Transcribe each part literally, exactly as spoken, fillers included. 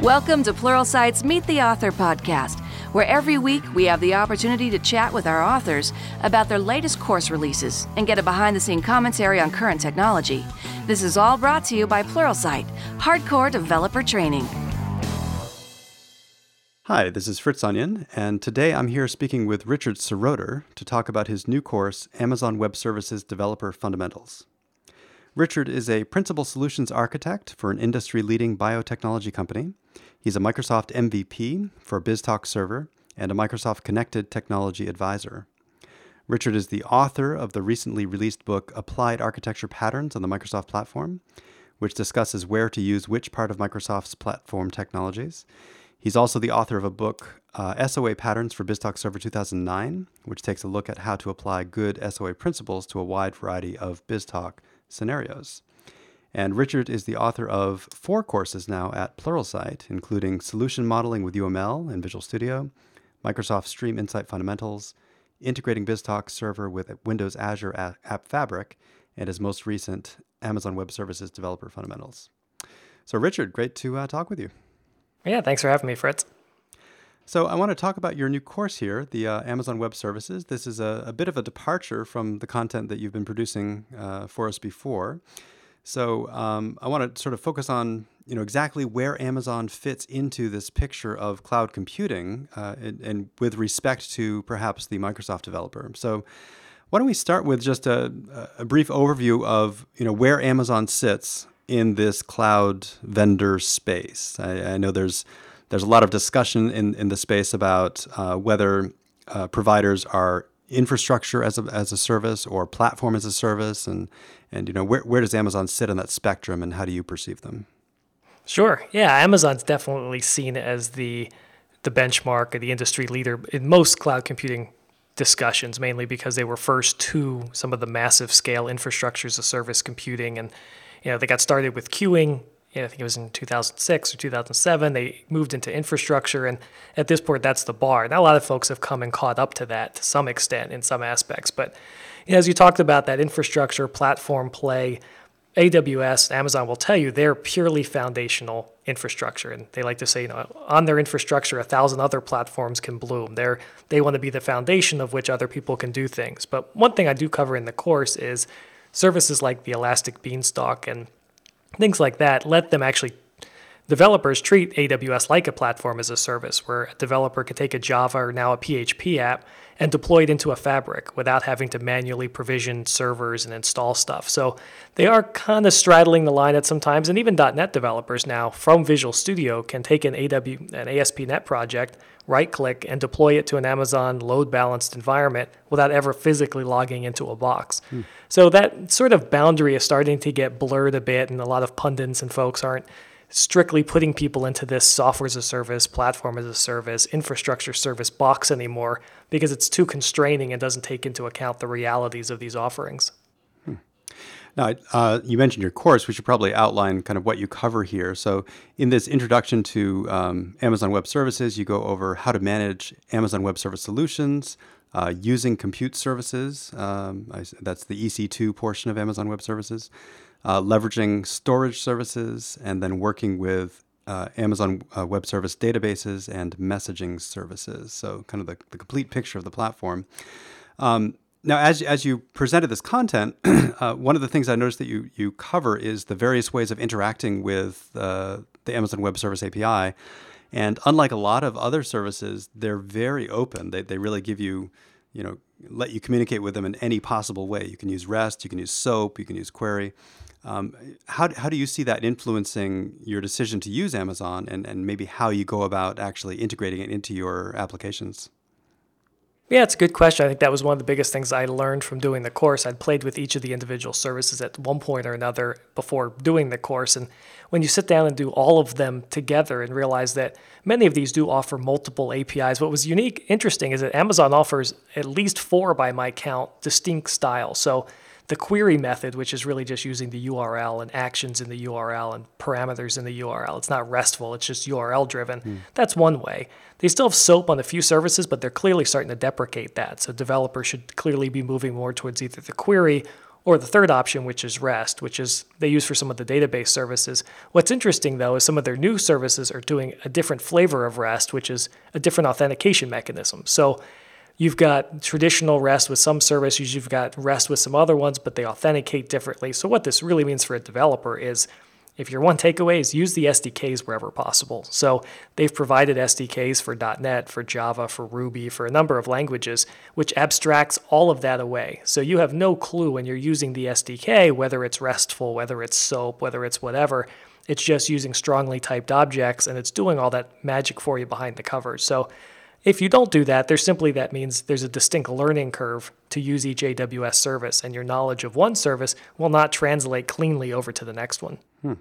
Welcome to Pluralsight's Meet the Author podcast, where every week we have the opportunity to chat with our authors about their latest course releases and get a behind-the-scenes commentary on current technology. This is all brought to you by Pluralsight, hardcore developer training. Hi, this is Fritz Onion, and today I'm here speaking with Richard Seroter to talk about his new course, Amazon Web Services Developer Fundamentals. Richard is a principal solutions architect for an industry-leading biotechnology company. He's a Microsoft M V P for BizTalk Server and a Microsoft Connected Technology Advisor. Richard is the author of the recently released book Applied Architecture Patterns on the Microsoft Platform, which discusses where to use which part of Microsoft's platform technologies. He's also the author of a book, uh, S O A Patterns for BizTalk Server two thousand nine, which takes a look at how to apply good S O A principles to a wide variety of BizTalk scenarios. And Richard is the author of four courses now at Pluralsight, including Solution Modeling with U M L and Visual Studio, Microsoft Stream Insight Fundamentals, Integrating BizTalk Server with Windows Azure App Fabric, and his most recent Amazon Web Services Developer Fundamentals. So Richard, great to uh, talk with you. Yeah, thanks for having me, Fritz. So I want to talk about your new course here, the uh, Amazon Web Services. This is a, a bit of a departure from the content that you've been producing uh, for us before. So um, I want to sort of focus on, you know, exactly where Amazon fits into this picture of cloud computing uh, and, and with respect to perhaps the Microsoft developer. So why don't we start with just a, a brief overview of, you know, where Amazon sits in this cloud vendor space. I, I know there's there's a lot of discussion in, in the space about uh, whether uh, providers are infrastructure as a as a service or platform as a service, and and you know where where does Amazon sit on that spectrum, and how do you perceive them? Sure, yeah, Amazon's definitely seen as the the benchmark or the industry leader in most cloud computing discussions, mainly because they were first to some of the massive scale infrastructure as a service computing. And you know, they got started with queuing. You know, I think it was in two thousand six or two thousand seven. They moved into infrastructure, and at this point, that's the bar. Now, a lot of folks have come and caught up to that to some extent in some aspects. But you know, as you talked about that infrastructure platform play, A W S, Amazon will tell you they're purely foundational infrastructure, and they like to say, you know, on their infrastructure, a thousand other platforms can bloom. They're they want to be the foundation of which other people can do things. But one thing I do cover in the course is services like the Elastic Beanstalk and things like that. Let them actually, developers treat A W S like a platform as a service, where a developer could take a Java or now a P H P app and deploy it into a fabric without having to manually provision servers and install stuff. So they are kind of straddling the line at some times, and even .dot net developers now from Visual Studio can take an A W, an A S P dot net project, right-click, and deploy it to an Amazon load-balanced environment without ever physically logging into a box. Hmm. So that sort of boundary is starting to get blurred a bit, and a lot of pundits and folks aren't strictly putting people into this software as a service, platform as a service, infrastructure service box anymore, because it's too constraining and doesn't take into account the realities of these offerings. Hmm. Now, uh, you mentioned your course. We should probably outline kind of what you cover here. So in this introduction to um, Amazon Web Services, you go over how to manage Amazon Web Service solutions, uh, using compute services. Um, I, that's the E C two portion of Amazon Web Services. Uh, leveraging storage services, and then working with uh, Amazon uh, Web Service databases and messaging services. So kind of the, the complete picture of the platform. Um, now, as as you presented this content, uh, one of the things I noticed that you you cover is the various ways of interacting with uh, the Amazon Web Service A P I. And unlike a lot of other services, they're very open. They they really give you, you know, let you communicate with them in any possible way. You can use REST, you can use SOAP, you can use Query. Um, how how do you see that influencing your decision to use Amazon, and, and maybe how you go about actually integrating it into your applications? Yeah, it's a good question. I think that was one of the biggest things I learned from doing the course. I'd played with each of the individual services at one point or another before doing the course. And when you sit down and do all of them together and realize that many of these do offer multiple A P Is, what was unique, interesting, is that Amazon offers at least four, by my count, distinct styles. So the query method, which is really just using the U R L and actions in the U R L and parameters in the U R L. It's not RESTful, it's just U R L driven. Mm. That's one way. They still have SOAP on a few services, but they're clearly starting to deprecate that. So developers should clearly be moving more towards either the query or the third option, which is REST, which is they use for some of the database services. What's interesting, though, is some of their new services are doing a different flavor of REST, which is a different authentication mechanism. So you've got traditional REST with some services, you've got REST with some other ones, but they authenticate differently. So what this really means for a developer is, if your one takeaway is use the S D Ks wherever possible. So they've provided S D Ks for dot net, for Java, for Ruby, for a number of languages, which abstracts all of that away. So you have no clue when you're using the S D K, whether it's RESTful, whether it's SOAP, whether it's whatever. It's just using strongly typed objects, and it's doing all that magic for you behind the covers. So if you don't do that, there's simply that means there's a distinct learning curve to use each A W S service, and your knowledge of one service will not translate cleanly over to the next one. Hmm.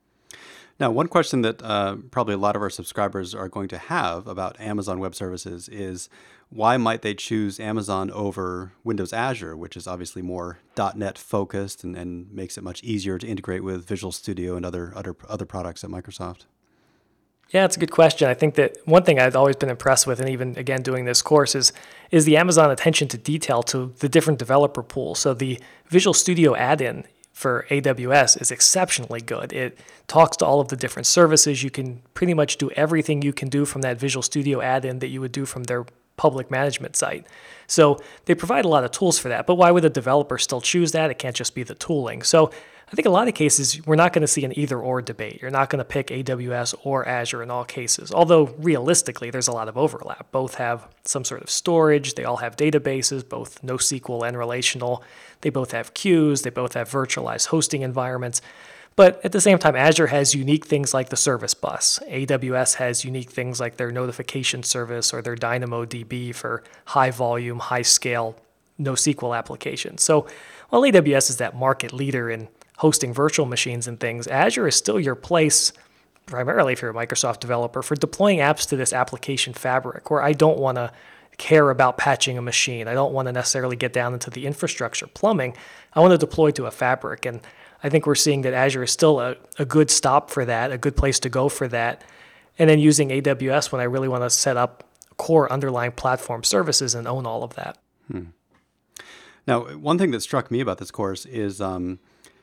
Now, one question that uh, probably a lot of our subscribers are going to have about Amazon Web Services is why might they choose Amazon over Windows Azure, which is obviously more .NET focused and, and makes it much easier to integrate with Visual Studio and other, other, other products at Microsoft? Yeah, it's a good question. I think that one thing I've always been impressed with, and even again doing this course, is is the Amazon attention to detail to the different developer pools. So the Visual Studio add-in for A W S is exceptionally good. It talks to all of the different services. You can pretty much do everything you can do from that Visual Studio add-in that you would do from their public management site. So they provide a lot of tools for that. But why would a developer still choose that? It can't just be the tooling. So I think a lot of cases, we're not going to see an either-or debate. You're not going to pick A W S or Azure in all cases, although realistically, there's a lot of overlap. Both have some sort of storage. They all have databases, both NoSQL and relational. They both have queues. They both have virtualized hosting environments. But at the same time, Azure has unique things like the Service Bus. A W S has unique things like their notification service or their DynamoDB for high-volume, high-scale NoSQL applications. So while A W S is that market leader in hosting virtual machines and things, Azure is still your place, primarily if you're a Microsoft developer, for deploying apps to this application fabric where I don't want to care about patching a machine. I don't want to necessarily get down into the infrastructure plumbing. I want to deploy to a fabric. And I think we're seeing that Azure is still a, a good stop for that, a good place to go for that. And then using A W S when I really want to set up core underlying platform services and own all of that. Hmm. Now, one thing that struck me about this course is um,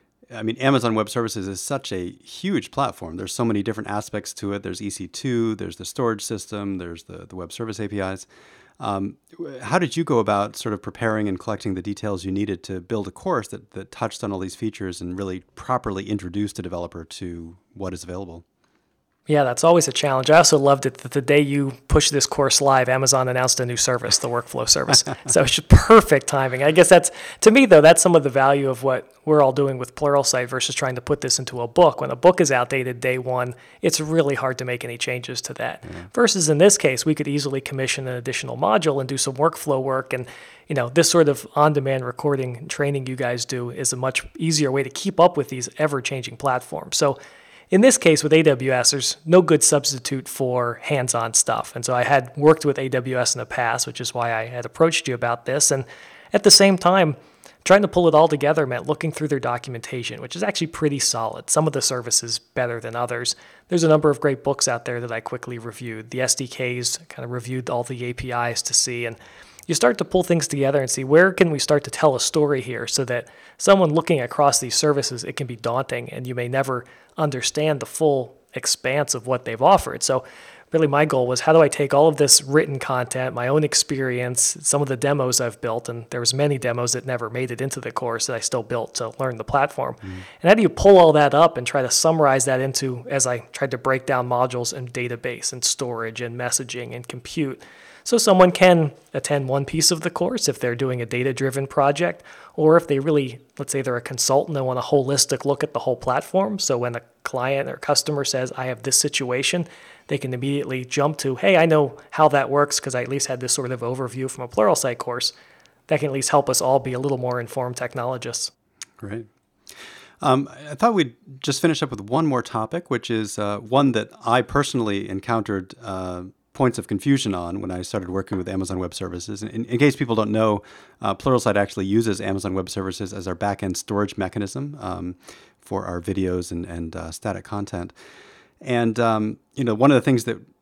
I mean, Amazon Web Services is such a huge platform. There's so many different aspects to it. There's E C two, there's the storage system, there's the, the web service A P Is. Um, how did you go about sort of preparing and collecting the details you needed to build a course that, that touched on all these features and really properly introduced a developer to what is available? Yeah, that's always a challenge. I also loved it that the day you pushed this course live, Amazon announced a new service, the workflow service. So it's just perfect timing. I guess that's, to me though, that's some of the value of what we're all doing with Pluralsight versus trying to put this into a book. When a book is outdated day one, it's really hard to make any changes to that. Yeah. Versus in this case, we could easily commission an additional module and do some workflow work. And you know, this sort of on-demand recording and training you guys do is a much easier way to keep up with these ever-changing platforms. So in this case, with A W S, there's no good substitute for hands-on stuff. And so I had worked with A W S in the past, which is why I had approached you about this. And at the same time, trying to pull it all together meant looking through their documentation, which is actually pretty solid. Some of the services better than others. There's a number of great books out there that I quickly reviewed. The S D Ks, kind of reviewed all the A P Is to see. And you start to pull things together and see where can we start to tell a story here so that someone looking across these services, it can be daunting and you may never understand the full expanse of what they've offered. So really my goal was, how do I take all of this written content, my own experience, some of the demos I've built, and there was many demos that never made it into the course that I still built to learn the platform. Mm-hmm. And how do you pull all that up and try to summarize that into, as I tried to break down modules and database and storage and messaging and compute, so someone can attend one piece of the course if they're doing a data-driven project, or if they really, let's say they're a consultant and want a holistic look at the whole platform. So when a client or customer says, I have this situation, they can immediately jump to, hey, I know how that works because I at least had this sort of overview from a Pluralsight course. That can at least help us all be a little more informed technologists. Great. Um, I thought we'd just finish up with one more topic, which is uh, one that I personally encountered uh, points of confusion on when I started working with Amazon Web Services. In, in case people don't know, uh, Pluralsight actually uses Amazon Web Services as our back-end storage mechanism um, for our videos and, and uh, static content. And um, you know, one of the things that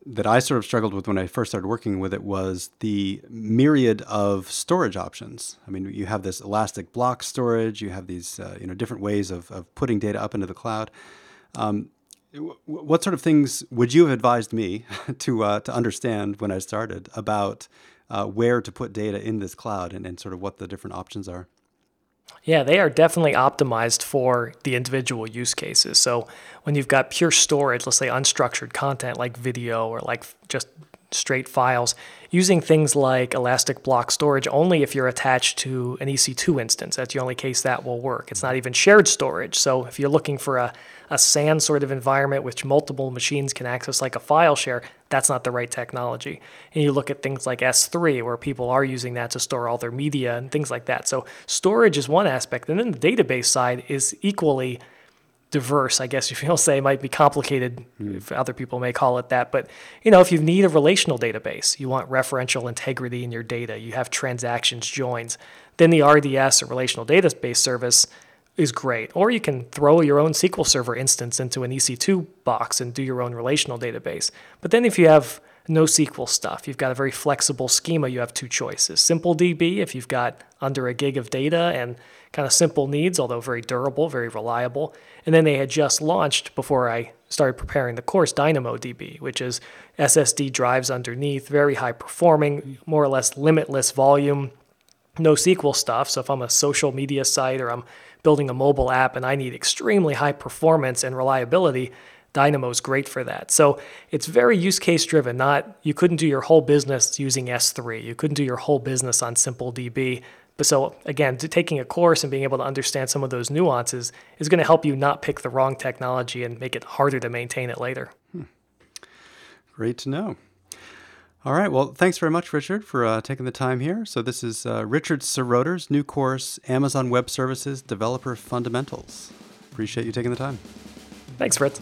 that I sort of struggled with when I first started working with it was the myriad of storage options. I mean, you have this elastic block storage, you have these uh, you know different ways of, of putting data up into the cloud. Um, w- what sort of things would you have advised me to uh, to understand when I started about uh, where to put data in this cloud and, and sort of what the different options are? Yeah, they are definitely optimized for the individual use cases. So when you've got pure storage, let's say unstructured content like video or like just straight files, using things like elastic block storage only if you're attached to an E C two instance. That's the only case that will work. It's not even shared storage. So if you're looking for a, a S A N sort of environment which multiple machines can access like a file share, that's not the right technology. And you look at things like S three where people are using that to store all their media and things like that. So storage is one aspect. And then the database side is equally diverse, I guess if you'll say, might be complicated, mm. if other people may call it that. But, you know, if you need a relational database, you want referential integrity in your data, you have transactions, joins, then the R D S or relational database service is great. Or you can throw your own S Q L Server instance into an E C two box and do your own relational database. But then if you have no S Q L stuff, you've got a very flexible schema, you have two choices. SimpleDB, if you've got under a gig of data and kind of simple needs, although very durable, very reliable. And then they had just launched, before I started preparing the course, DynamoDB, which is S S D drives underneath, very high performing, more or less limitless volume, no S Q L stuff. So if I'm a social media site or I'm building a mobile app and I need extremely high performance and reliability, Dynamo is great for that. So it's very use case driven. Not you couldn't do your whole business using S three. You couldn't do your whole business on SimpleDB. But so again, taking a course and being able to understand some of those nuances is going to help you not pick the wrong technology and make it harder to maintain it later. Hmm. Great to know. All right. Well, thanks very much, Richard, for uh, taking the time here. So this is uh, Richard Seroter's new course, Amazon Web Services Developer Fundamentals. Appreciate you taking the time. Thanks, Fritz.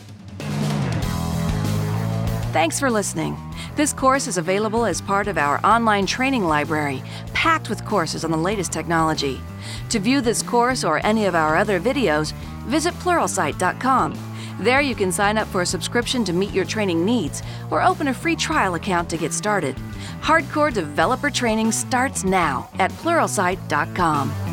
Thanks for listening. This course is available as part of our online training library, packed with courses on the latest technology. To view this course or any of our other videos, visit Pluralsight dot com. There you can sign up for a subscription to meet your training needs or open a free trial account to get started. Hardcore developer training starts now at Pluralsight dot com.